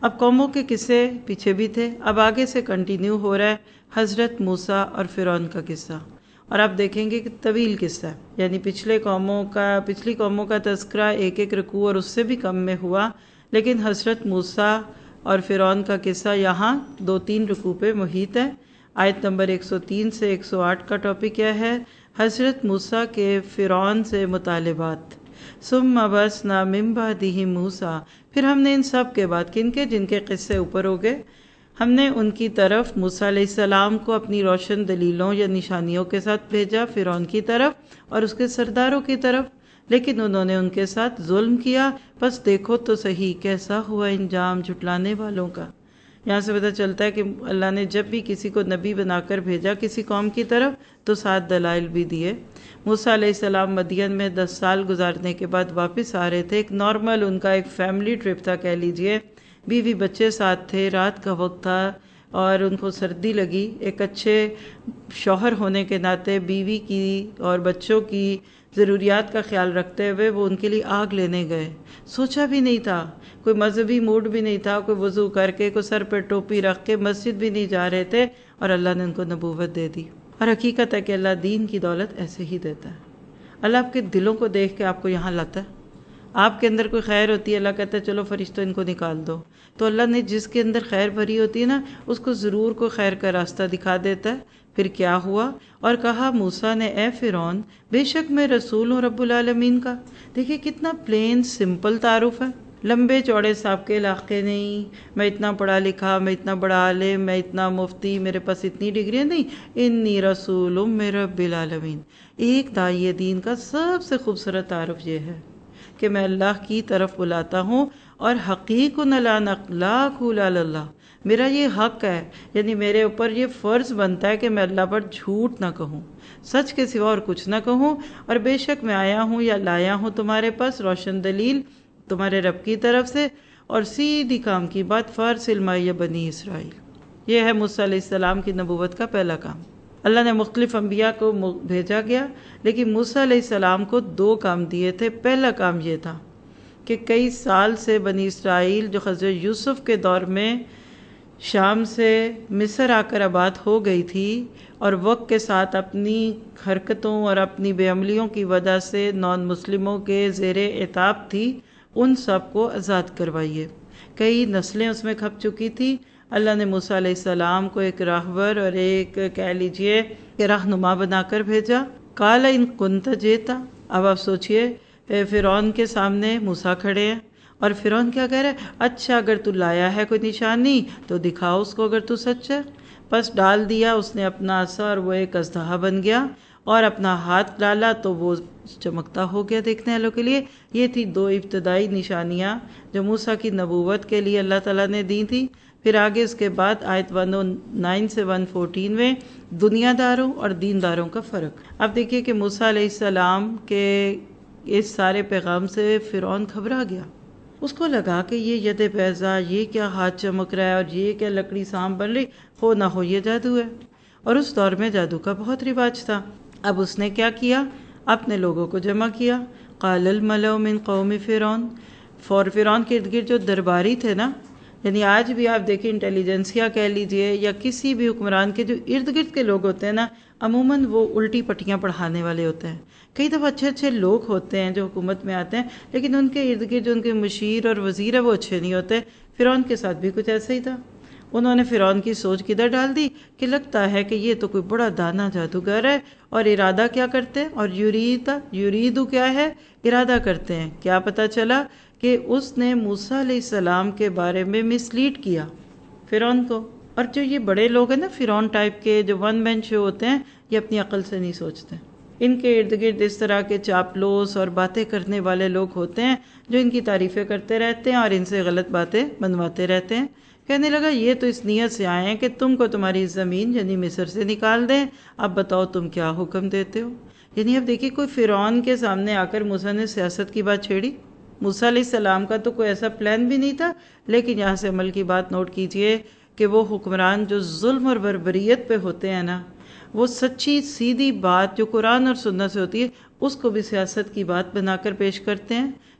اب قوموں کے قصے پیچھے بھی تھے، اب آگے سے کنٹینیو ہو رہا ہے حضرت موسیٰ اور فرعون کا قصہ، اور آپ دیکھیں گے کہ طویل قصہ ہے، یعنی پچھلی قوموں کا تذکرہ ایک ایک رکوع اور اس سے بھی کم میں ہوا، لیکن حضرت موسیٰ اور فرعون کا قصہ یہاں 2-3 رکوع پہ محیط ہے۔ آیت نمبر 103 سے 108 کا ٹاپک کیا ہے؟ حضرت موسیٰ کے فرعون سے مطالبات۔ ثم بعثنا من بعدہ موسیٰ، پھر ہم نے ان سب کے بعد جن کے قصے اوپر ہو گئے، ہم نے ان کی طرف موسیٰ علیہ السلام کو اپنی روشن دلیلوں یا نشانیوں کے ساتھ بھیجا، فرعون کی طرف اور اس کے سرداروں کی طرف، لیکن انہوں نے ان کے ساتھ ظلم کیا، بس دیکھو تو صحیح کیسا ہوا انجام جھٹلانے والوں کا۔ یہاں سے پتہ چلتا ہے کہ اللہ نے جب بھی کسی کو نبی بنا کر بھیجا کسی قوم کی طرف تو 7 دلائل بھی دیے۔ موسیٰ علیہ السلام مدین میں 10 سال گزارنے کے بعد واپس آ رہے تھے، ایک نارمل ان کا ایک فیملی ٹرپ تھا کہہ لیجئے، بیوی بچے ساتھ تھے، رات کا وقت تھا اور ان کو سردی لگی، ایک اچھے شوہر ہونے کے ناطے بیوی کی اور بچوں کی ضروریات کا خیال رکھتے ہوئے وہ ان کے لیے آگ لینے گئے۔ سوچا بھی نہیں تھا، کوئی مذہبی موڈ بھی نہیں تھا، کوئی وضو کر کے کوئی سر پہ ٹوپی رکھ کے مسجد بھی نہیں جا رہے تھے، اور اللہ نے ان کو نبوت دے دی۔ اور حقیقت ہے کہ اللہ دین کی دولت ایسے ہی دیتا ہے۔ اللہ آپ کے دلوں کو دیکھ کے آپ کو یہاں لاتا ہے۔ آپ کے اندر کوئی خیر ہوتی ہے، اللہ کہتا ہے چلو فرشتوں ان کو نکال دو، تو اللہ نے جس کے اندر خیر بھری ہوتی ہے نا، اس کو ضرور کوئی خیر کا راستہ دکھا دیتا ہے۔ پھر کیا ہوا؟ اور کہا موسیٰ نے، اے فرعون، بے شک میں رسول ہوں رب العالمین کا۔ دیکھیں کتنا پلین سمپل تعارف ہے، لمبے چوڑے سابقے علاقے نہیں، میں اتنا پڑھا لکھا، میں اتنا بڑا عالم، میں اتنا مفتی، میرے پاس اتنی ڈگریاں نہیں، انی رسول من رب العالمین۔ ایک داعی دین کا سب سے خوبصورت تعارف یہ ہے کہ میں اللہ کی طرف بلاتا ہوں، اور حقیق لا نقول علی اللہ، میرا یہ حق ہے، یعنی میرے اوپر یہ فرض بنتا ہے کہ میں اللہ پر جھوٹ نہ کہوں، سچ کے سوا اور کچھ نہ کہوں، اور بے شک میں آیا ہوں یا لایا ہوں تمہارے پاس روشن دلیل تمہارے رب کی طرف سے، اور سیدھی کام کی بات، فارسل معی بنی اسرائیل۔ یہ ہے موسیٰ علیہ السلام کی نبوت کا پہلا کام۔ اللہ نے مختلف انبیاء کو بھیجا گیا، لیکن موسیٰ علیہ السلام کو 2 کام دیے تھے۔ پہلا کام یہ تھا کہ کئی سال سے بنی اسرائیل جو حضرت یوسف کے دور میں شام سے مصر آ کر آباد ہو گئی تھی، اور وقت کے ساتھ اپنی حرکتوں اور اپنی بے عملیوں کی وجہ سے نان مسلموں کے زیر عتاب تھی، ان سب کو آزاد کروائیے۔ کئی نسلیں اس میں کھپ چکی تھی۔ اللہ نے موسیٰ علیہ السلام کو ایک راہبر اور ایک کہہ لیجئے کہ رہنما بنا کر بھیجا۔ قال ان کنت جیتا، اب آپ سوچئے فرعون کے سامنے موسیٰ کھڑے ہیں، اور فرعون کیا کہہ رہا ہے؟ اچھا اگر تو لایا ہے کوئی نشانی تو دکھاؤ اس کو اگر تو سچ ہے۔ بس ڈال دیا اس نے اپنا عصا، اور وہ ایک اژدہا بن گیا، اور اپنا ہاتھ ڈالا تو وہ چمکتا ہو گیا دیکھنے والوں کے لیے۔ یہ تھی 2 ابتدائی نشانیاں جو موسیٰ کی نبوت کے لیے اللہ تعالیٰ نے دی تھی۔ پھر آگے اس کے بعد آیت 109 سے 114 میں دنیا داروں اور دینداروں کا فرق۔ اب دیکھیے کہ موسیٰ علیہ السلام کے اس سارے پیغام سے فرعون گھبرا گیا، اس کو لگا کہ یہ ید بیضا، یہ کیا ہاتھ چمک رہا ہے، اور یہ کیا لکڑی سام بن رہی، ہو نہ ہو یہ جادو ہے۔ اور اس دور میں جادو کا بہت رواج تھا۔ اب اس نے کیا کیا؟ اپنے لوگوں کو جمع کیا۔ قال الملأ من قوم فرعون، فرعون کے ارد گرد جو درباری تھے نا، یعنی آج بھی آپ دیکھیں انٹیلیجنسیا کہہ لیجئے یا کسی بھی حکمران کے جو ارد گرد کے لوگ ہوتے ہیں نا، عموماً وہ الٹی پٹیاں پڑھانے والے ہوتے ہیں۔ کئی دفعہ اچھے اچھے لوگ ہوتے ہیں جو حکومت میں آتے ہیں، لیکن ان کے ارد گرد جو ان کے مشیر اور وزیر ہے وہ اچھے نہیں ہوتے۔ فرعون کے ساتھ بھی کچھ ایسا ہی تھا۔ انہوں نے فرعون کی سوچ کدھر ڈال دی کہ لگتا ہے کہ یہ تو کوئی بڑا دانا جادوگر ہے، اور ارادہ کیا کرتے ہیں، اور یریدو کیا ہے، ارادہ کرتے ہیں۔ کیا پتہ چلا کہ اس نے موسیٰ علیہ السلام کے بارے میں مس لیڈ کیا فرعون کو۔ اور جو یہ بڑے لوگ ہیں نا فرعون ٹائپ کے جو 1 مین شو ہوتے ہیں، یہ اپنی عقل سے نہیں سوچتے۔ ان کے ارد گرد اس طرح کے چاپلوس اور باتیں کرنے والے لوگ ہوتے ہیں جو ان کی تعریفیں کرتے رہتے ہیں اور ان سے غلط باتیں بنواتے رہتے ہیں۔ کہنے لگا یہ تو اس نیت سے آئے ہیں کہ تم کو تمہاری زمین یعنی مصر سے نکال دیں، اب بتاؤ تم کیا حکم دیتے ہو۔ یعنی اب دیکھیے کوئی فرعون کے سامنے آ کر موسیٰ نے سیاست کی بات چھیڑی۔ موسیٰ علیہ السلام کا تو کوئی ایسا پلان بھی نہیں تھا، لیکن یہاں سے عمل کی بات نوٹ کیجئے کہ وہ حکمران جو ظلم اور بربریت پہ ہوتے ہیں نا، وہ سچی سیدھی بات جو قرآن اور سنت سے ہوتی ہے اس کو بھی سیاست کی بات بنا کر پیش کرتے ہیں۔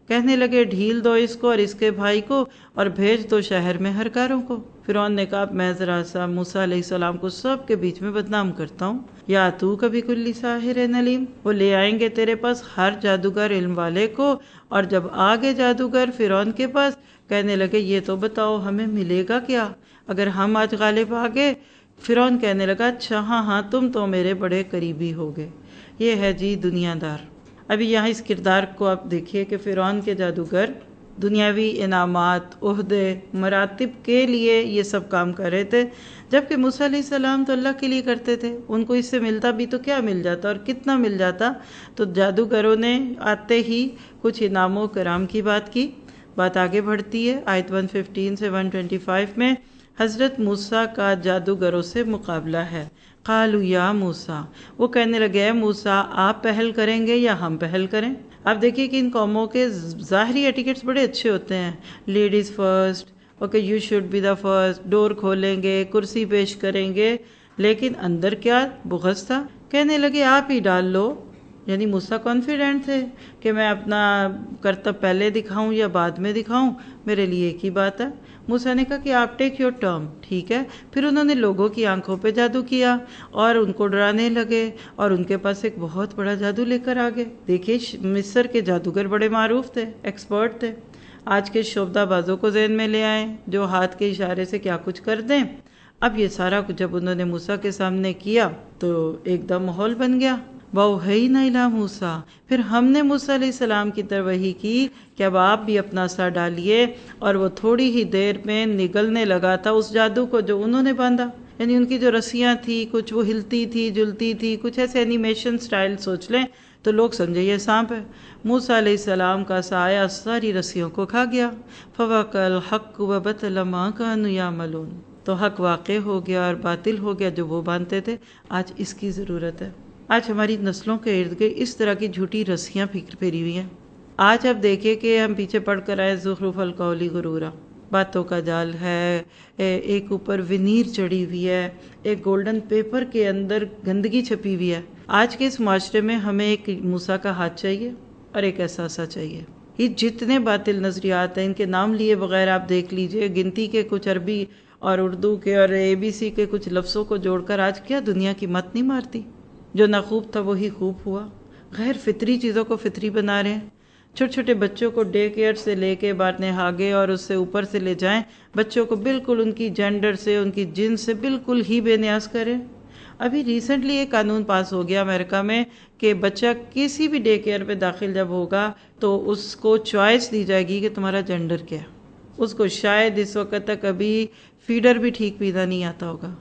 کہنے لگے ڈھیل دو اس کو اور اس کے بھائی کو اور بھیج دو شہر میں ہر کاروں کو۔ فرعون نے کہا میں ذرا سا موسیٰ علیہ السلام کو سب کے بیچ میں بدنام کرتا ہوں، یا تو کبھی کلی ساحر علیم، وہ لے آئیں گے تیرے پاس ہر جادوگر علم والے کو، اور جب آگے جادوگر فرعون کے پاس کہنے لگے یہ تو بتاؤ ہمیں ملے گا کیا اگر ہم آج غالب آگے؟ فرعون کہنے لگا اچھا ہاں تم تو میرے بڑے قریبی ہوگے۔ یہ ہے جی دنیا دار۔ ابھی یہاں اس کردار کو آپ دیکھیے کہ فرعون کے جادوگر دنیاوی انعامات، عہدے، مراتب کے لیے یہ سب کام کر رہے تھے، جبکہ موسیٰ علیہ السلام تو اللہ کے لیے کرتے تھے۔ ان کو اس سے ملتا بھی تو کیا مل جاتا اور کتنا مل جاتا؟ تو جادوگروں نے آتے ہی کچھ انعام و کرام کی بات کی۔ بات آگے بڑھتی ہے، آیت 115 سے 125 میں حضرت موسیٰ کا جادوگروں سے مقابلہ ہے۔ قالوا یا موسیٰ، وہ کہنے لگے اے موسیٰ آپ پہل کریں گے یا ہم پہل کریں؟ آپ دیکھیے کہ ان قوموں کے ظاہری ایٹیکیٹس بڑے اچھے ہوتے ہیں، ladies first, okay you should be the first, door کھولیں گے، کرسی پیش کریں گے، لیکن اندر کیا بغض تھا۔ کہنے لگے آپ ہی ڈال لو، یعنی موسیٰ کانفیڈنٹ تھے کہ میں اپنا کرتب پہلے دکھاؤں یا بعد میں دکھاؤں، میرے لیے ایک ہی بات ہے۔ موسیٰ نے کہا کہ آپ ٹیک یور ٹرم، ٹھیک ہے۔ پھر انہوں نے لوگوں کی آنکھوں پہ جادو کیا اور ان کو ڈرانے لگے، اور ان کے پاس ایک بہت بڑا جادو لے کر آگے۔ دیکھیے مصر کے جادوگر بڑے معروف تھے، ایکسپرٹ تھے۔ آج کے شعبدہ بازوں کو ذہن میں لے آئیں جو ہاتھ کے اشارے سے کیا کچھ کر دیں۔ اب یہ سارا کچھ جب انہوں نے موسیٰ کے سامنے کیا تو ایک دم ماحول بن گیا۔ وَأَوْحَيْنَا إِلَىٰ مُوسَىٰ، پھر ہم نے موسیٰ علیہ السلام کی طرف وحی کی کہ اب آپ بھی اپنا سر ڈالیے، اور وہ تھوڑی ہی دیر میں نگلنے لگا تھا اس جادو کو جو انہوں نے باندھا، یعنی ان کی جو رسیاں تھی کچھ وہ ہلتی تھی جلتی تھی، کچھ ایسے اینیمیشن سٹائل سوچ لیں تو لوگ سمجھے یہ سانپ ہے۔ موسیٰ علیہ السلام کا سایہ ساری رسیوں کو کھا گیا۔ فَوَقَعَ الْحَقُّ وَبَطَلَ مَا كَانُوا يَعْمَلُونَ، تو حق واقع ہو گیا اور باطل ہو گیا جو وہ باندھتے تھے۔ آج اس کی ضرورت ہے۔ آج ہماری نسلوں کے ارد گرد اس طرح کی جھوٹی رسیاں پھیری ہوئی ہیں۔ آج آپ دیکھیں کہ ہم پیچھے پڑھ کر آئے زخرف القول غرورا، باتوں کا جال ہے، ایک اوپر ونیر چڑھی ہوئی ہے، ایک گولڈن پیپر کے اندر گندگی چھپی ہوئی ہے۔ آج کے اس معاشرے میں ہمیں ایک موسیٰ کا ہاتھ چاہیے اور ایک احساسہ چاہیے۔ یہ جتنے باطل نظریات ہیں ان کے نام لیے بغیر آپ دیکھ لیجئے، گنتی کے کچھ عربی اور اردو کے اور ABC کے کچھ لفظوں کو جوڑ کر آج کیا دنیا کی مت نہیں مارتی؟ جو نہ خوب تھا وہی خوب ہوا۔ غیر فطری چیزوں کو فطری بنا رہے ہیں۔ چھوٹے چھوٹے بچوں کو ڈے کیئر سے لے کے بارنے ہاگے اور اس سے اوپر سے لے جائیں، بچوں کو بالکل ان کی جینڈر سے، ان کی جنس سے بالکل ہی بے نیاز کریں۔ ابھی ریسنٹلی ایک قانون پاس ہو گیا امریکہ میں کہ بچہ کسی بھی ڈے کیئر پہ داخل جب ہوگا تو اس کو چوائس دی جائے گی کہ تمہارا جینڈر کیا ہے۔ اس کو شاید اس وقت تک ابھی فیڈر بھی ٹھیک پیدا نہیں آتا ہوگا،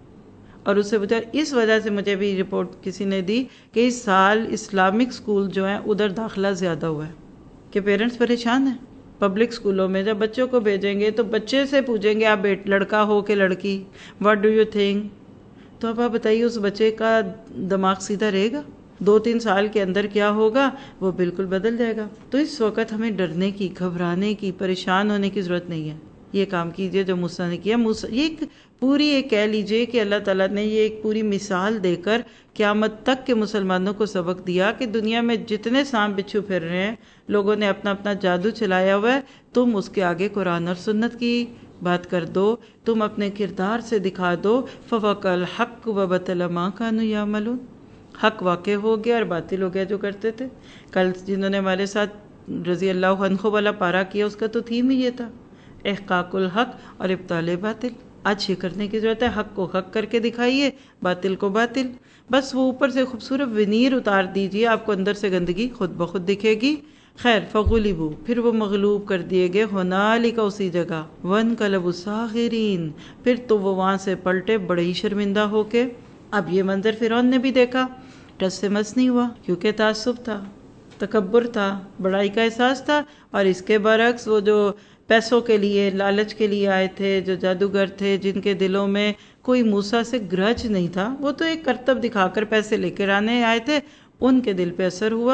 اور اس سے اس وجہ سے مجھے بھی رپورٹ کسی نے دی کہ اس سال اسلامک سکول جو ہیں ادھر داخلہ زیادہ ہوا ہے، کہ پیرنٹس پریشان ہیں۔ پبلک سکولوں میں جب بچوں کو بھیجیں گے تو بچے سے پوچھیں گے آپ لڑکا ہو کہ لڑکی، واٹ ڈو یو تھنک؟ تو اب آپ بتائیے اس بچے کا دماغ سیدھا رہے گا؟ 2-3 سال کے اندر کیا ہوگا وہ بالکل بدل جائے گا۔ تو اس وقت ہمیں ڈرنے کی، گھبرانے کی، پریشان ہونے کی ضرورت نہیں ہے۔ یہ کام کیجئے جو موسیٰ نے کیا۔ یہ ایک پوری ایک کہہ لیجئے کہ اللہ تعالیٰ نے یہ ایک پوری مثال دے کر قیامت تک کے مسلمانوں کو سبق دیا کہ دنیا میں جتنے سانپ بچھو پھر رہے ہیں، لوگوں نے اپنا اپنا جادو چلایا ہوا ہے، تم اس کے آگے قرآن اور سنت کی بات کر دو، تم اپنے کردار سے دکھا دو۔ فَوَقَعَ الْحَقُّ وَبَطَلَ مَا كَانُوا يَعْمَلُونَ، حق واقع ہو گیا اور باطل ہو گیا جو کرتے تھے۔ کل جنہوں نے ہمارے ساتھ رضی اللہ عنہ والا پارا کیا اس کا تو تھیم ہی یہ تھا، احقاق الحق اور ابطال باطل۔ آج یہ کرنے کی ضرورت ہے، حق کو حق کر کے دکھائیے، باطل کو باطل۔ بس وہ اوپر سے خوبصورت ونیر اتار دیجئے، آپ کو اندر سے گندگی خود بخود دکھے گی۔ خیر فغلبوا، پھر وہ مغلوب کر دیے گئے، ہنالک اسی جگہ، وانقلبوا صاغرین، پھر تو وہ وہاں سے پلٹے بڑے ہی شرمندہ ہو کے۔ اب یہ منظر فرعون نے بھی دیکھا، ٹس سے مس نہیں ہوا، کیونکہ تعصب تھا، تکبر تھا، بڑائی کا احساس تھا۔ اور اس کے برعکس وہ جو پیسوں کے لیے، لالچ کے لیے آئے تھے، جو جادوگر تھے جن کے دلوں میں کوئی موسیٰ سے گرج نہیں تھا، وہ تو ایک کرتب دکھا کر پیسے لے کر آنے آئے تھے، ان کے دل پہ اثر ہوا۔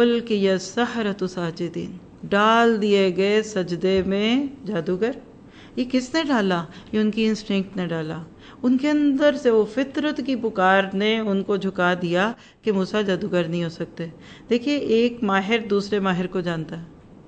وَأُلْقِيَ السَّحَرَةُ سَاجِدِينَ، ڈال دیے گئے سجدے میں جادوگر، یہ کس نے ڈالا؟ یہ ان کی انسٹنکٹ نے ڈالا، ان کے اندر سے وہ فطرت کی پکار نے ان کو جھکا دیا کہ موسیٰ جادوگر نہیں ہو سکتے۔ دیکھیے ایک ماہر دوسرے ماہر کو جانتا ہے،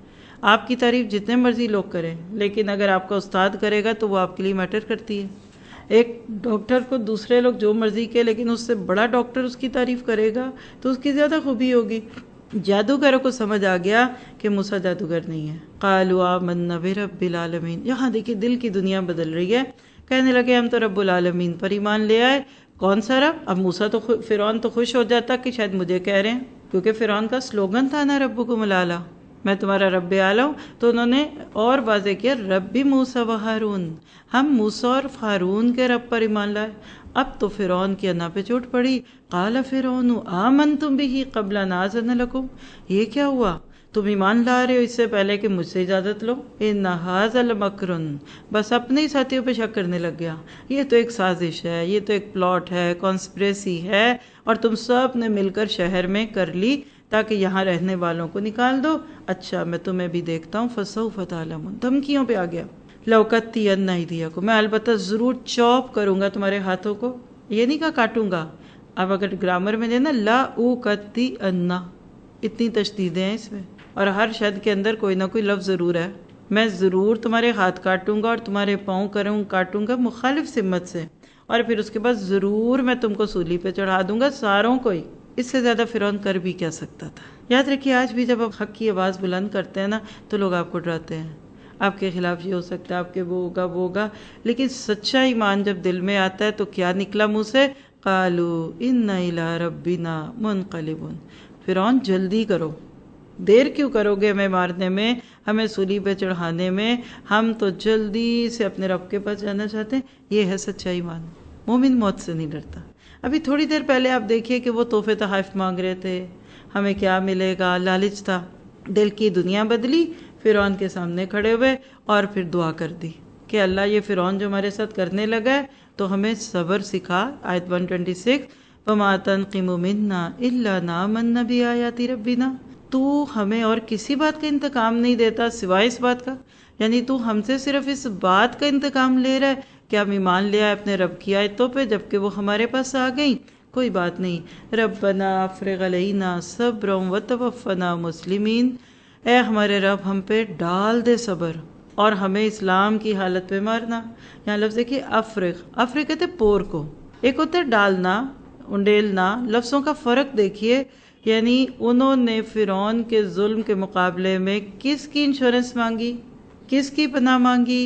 آپ کی تعریف جتنے مرضی لوگ کریں، لیکن اگر آپ کا استاد کرے گا تو وہ آپ کے لیے میٹر کرتی ہے۔ ایک ڈاکٹر کو دوسرے لوگ جو مرضی کے، لیکن اس سے بڑا ڈاکٹر اس کی تعریف کرے گا تو اس کی زیادہ خوبی ہوگی۔ جادوگروں کو سمجھ آ گیا کہ موسیٰ جادوگر نہیں ہے۔ قالوا آمنا برب العالمین، یہاں دیکھیے دل کی دنیا بدل رہی ہے، کہنے لگے ہم تو رب العالمین پر ایمان لے آئے۔ کون سا رب؟ اب موسیٰ تو فرعون تو خوش ہو جاتا کہ شاید مجھے کہہ رہے ہیں، کیونکہ فرعون کا سلوگن تھا نا ربکم الاعلی، میں تمہارا رب اعلیٰ ہوں۔ تو انہوں نے اور واضح کیا رب موسیٰ و ہارون، ہم موسیٰ اور ہارون کے رب پر ایمان لائے۔ اب تو فرعون کی انا پہ چوٹ پڑی، قال فرعون آمنتم بہ قبل ان آذن لکم، یہ کیا ہوا؟ تم ایمان لا رہے ہو اس سے پہلے کہ مجھ سے اجازت لو؟ ان ھذا لمکر، بس اپنے ہی ساتھیوں پہ شک کرنے لگ گیا، یہ تو ایک سازش ہے، یہ تو ایک پلاٹ ہے، کانسپریسی ہے، اور تم سب نے مل کر شہر میں کر لی تاکہ یہاں رہنے والوں کو نکال دو۔ اچھا میں تمہیں بھی دیکھتا ہوں، فسوف تعلمون، دھمکیوں پہ آ گیا۔ لَأُقَطِّعَنَّ أَيْدِيَكُمْ، میں البتہ ضرور چاپ کروں گا تمہارے ہاتھوں کو، یہ نہیں کہا کاٹوں گا۔ اب اگر گرامر میں دینا لَأُقَطِّعَنَّ، اتنی تشدیدیں ہیں اس میں، اور ہر شد کے اندر کوئی نہ کوئی لفظ ضرور ہے۔ میں ضرور تمہارے ہاتھ کاٹوں گا اور تمہارے پاؤں کاٹوں گا مخالف سمت سے، اور پھر اس کے بعد ضرور میں تم کو سولی پہ چڑھا دوں گا ساروں کو ہی۔ اس سے زیادہ فرعون کر بھی کیا سکتا تھا؟ یاد رکھیے آج بھی جب آپ حق کی آواز بلند کرتے ہیں نا تو لوگ آپ کو ڈراتے ہیں، آپ کے خلاف یہ ہو سکتا ہے، آپ کے وہ ہوگا، لیکن سچا ایمان جب دل میں آتا ہے تو کیا نکلا منہ سے؟ قالوا انا الی ربنا منقلبون، فرعون جلدی کرو، دیر کیوں کرو گے ہمیں مارنے میں، ہمیں سولی پہ چڑھانے میں، ہم تو جلدی سے اپنے رب کے پاس جانا چاہتے ہیں۔ یہ ہے سچا ایمان، مومن موت سے نہیں ڈرتا۔ ابھی تھوڑی دیر پہلے آپ دیکھیے کہ وہ تحفے تحائف مانگ رہے تھے، ہمیں کیا ملے گا، لالچ تھا، دل کی دنیا بدلی، فرعون کے سامنے کھڑے ہوئے اور پھر دعا کر دی کہ اللہ یہ فرعون جو ہمارے ساتھ کرنے لگا ہے تو ہمیں صبر سکھا۔ آیت 126، وَمَا تَنْقِمُ مِنَّا إِلَّا أَنْ آمَنَّا بِآيَاتِ رَبِّنَا، تو ہمیں اور کسی بات کا انتقام نہیں دیتا سوائے اس بات کا، یعنی تو ہم سے صرف اس بات کا انتقام لے رہا ہے کہ ہم ایمان لے آئے اپنے رب کی آیتوں پہ جبکہ وہ ہمارے پاس آ گئیں۔ کوئی بات نہیں، ربنا افرغ علینا صبرا وتوفنا مسلمین، اے ہمارے رب ہم پہ ڈال دے صبر اور ہمیں اسلام کی حالت پہ مارنا۔ یہاں لفظ دیکھیے افرغ کہتے پور کو، ایک ہوتا ہے ڈالنا، انڈیلنا، لفظوں کا فرق دیکھیے، یعنی انہوں نے فرعون کے ظلم کے مقابلے میں کس کی انشورنس مانگی، کس کی پناہ مانگی،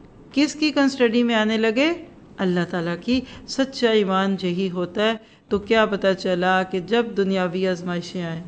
کس کی کنسٹڈی میں آنے لگے؟ اللہ تعالیٰ کی۔ سچا ایمان یہی ہوتا ہے۔ تو کیا پتہ چلا کہ جب دنیاوی آزمائشیں آئیں،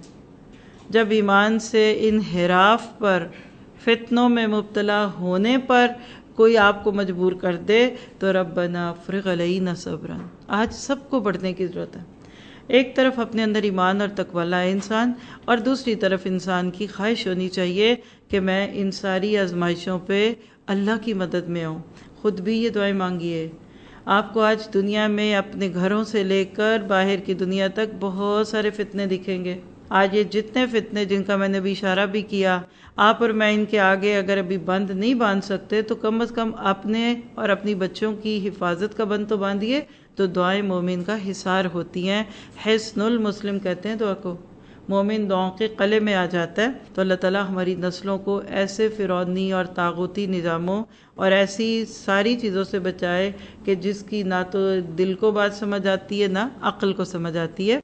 جب ایمان سے انحراف پر، فتنوں میں مبتلا ہونے پر کوئی آپ کو مجبور کر دے تو ربنا افرغ علینا صبرا، آج سب کو پڑھنے کی ضرورت ہے۔ ایک طرف اپنے اندر ایمان اور تقوی لائے انسان، اور دوسری طرف انسان کی خواہش ہونی چاہیے کہ میں ان ساری آزمائشوں پہ اللہ کی مدد میں آؤں۔ خود بھی یہ دعائیں مانگیے۔ آپ کو آج دنیا میں اپنے گھروں سے لے کر باہر کی دنیا تک بہت سارے فتنے دکھیں گے۔ آج یہ جتنے فتنے جن کا میں نے بھی اشارہ بھی کیا، آپ اور میں ان کے آگے اگر ابھی بند نہیں باندھ سکتے تو کم از کم اپنے اور اپنی بچوں کی حفاظت کا بند تو باندھیے۔ تو دعائیں مومن کا حصار ہوتی ہیں، حصن المسلم کہتے ہیں دعا کو، مومن دعاؤں کے قلعے میں آ جاتا ہے۔ تو اللہ تعالیٰ ہماری نسلوں کو ایسے فرعونی اور طاغوتی نظاموں اور ایسی ساری چیزوں سے بچائے کہ جس کی نہ تو دل کو بات سمجھ آتی ہے نہ عقل کو سمجھ آتی ہے۔